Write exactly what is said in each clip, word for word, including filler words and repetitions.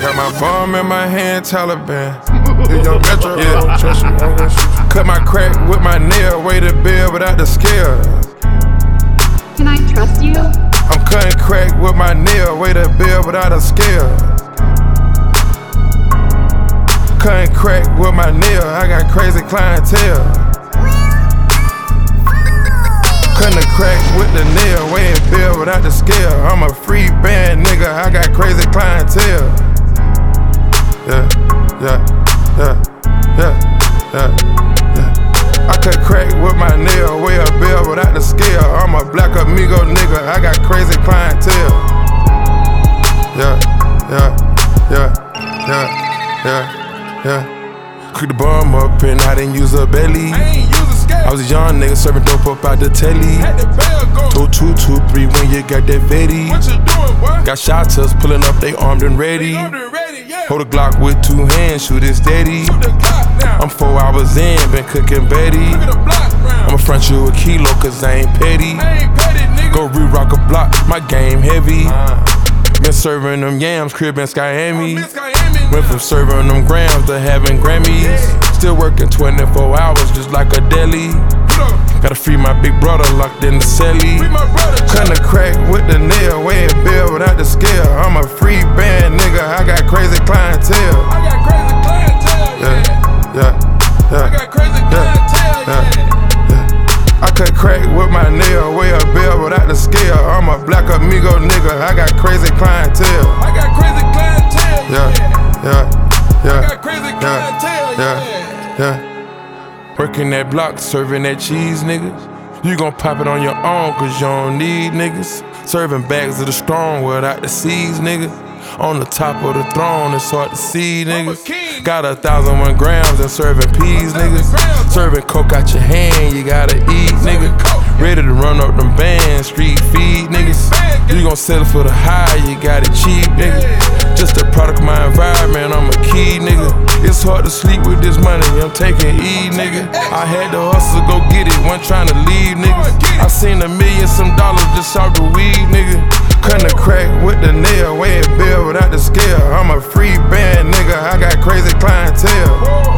Got my bomb in my hand, Taliban. Young Metro, yeah, don't trust you, I'm gonna shoot you. Cut my crack with my nail, weigh the bill without the scale. Can I trust you? I'm cutting crack with my nail, weigh the bill without a scale. Cutting crack with my nail, I got crazy clientele. Cutting the crack with the nail, weighing bill without the scale. I'm a free band nigga, I got crazy clientele. Yeah, yeah, yeah, yeah, yeah, yeah. I cut crack with my nail, weigh a bill without the scale. I'm a black amigo nigga, I got crazy clientele. Yeah, yeah, yeah, yeah, yeah. Yeah. Cook the bomb up and I didn't use a belly. I ain't use a scale. I was a young nigga serving dope up out the telly. Had the bell go. Two, two, two, three when you got that Fetty. What you doing, boy? Got shotters pulling up, they armed and ready. They armed and ready, yeah. Hold a Glock with two hands, shoot it steady. Shoot the Glock now. I'm four hours in, been cooking Betty. Look at the block round. I'ma front you a kilo cause I ain't petty. I ain't petty, nigga. Go re-rock a block, my game heavy. Uh. Been serving them yams, crib in Skyami. Miss Miami Went now. from serving them grams to having Grammys. Still working twenty-four hours just like a deli. Gotta free my big brother locked in the celly. Free my brother, Cutting the crack with the nail, weighing bill without the scale. I'm a free band nigga, I got crazy clientele. I got crazy clientele, yeah. Yeah, yeah, I got crazy clientele, yeah. yeah. I cut crack with my nail, weigh a bill without the scale. I'm a black amigo nigga, I got crazy clientele. I got crazy clientele, Yeah, yeah. yeah, yeah. I got crazy clientele, yeah, yeah. yeah. Working that block, serving that cheese, nigga. You gon' pop it on your own, cause you don't need niggas. Serving bags of the strong without the seeds, nigga. On the top of the throne, it's hard to see, niggas. Got a thousand one grams and serving peas, niggas. Serving coke out your hand, you gotta eat, nigga. Ready to run up them bands, street feed, niggas. You gon' settle for the high, you got it cheap, nigga. Just a product of my environment, I'm a key, nigga. It's hard to sleep with this money, I'm taking E, nigga. I had to hustle, go get it, wasn't trying to leave, nigga. I seen a million some dollars just off the weed, nigga. Cutting the crack with the nail, weighing bill without the scale. I'm a free band nigga, I got crazy clientele.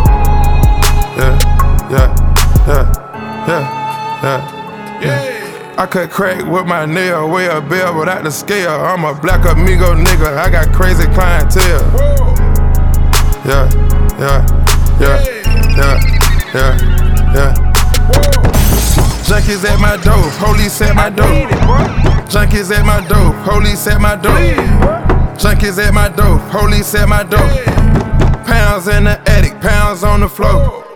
Yeah, yeah, yeah, yeah, yeah, yeah. I cut crack with my nail, weigh a bill without the scale. I'm a black amigo nigga, I got crazy clientele. Yeah, yeah, yeah, yeah, yeah, yeah. Junkies at my door, police at my door. Junkies at my door, police at my door. Junkies at my door, police at my door. Pounds in the attic, pounds on the floor.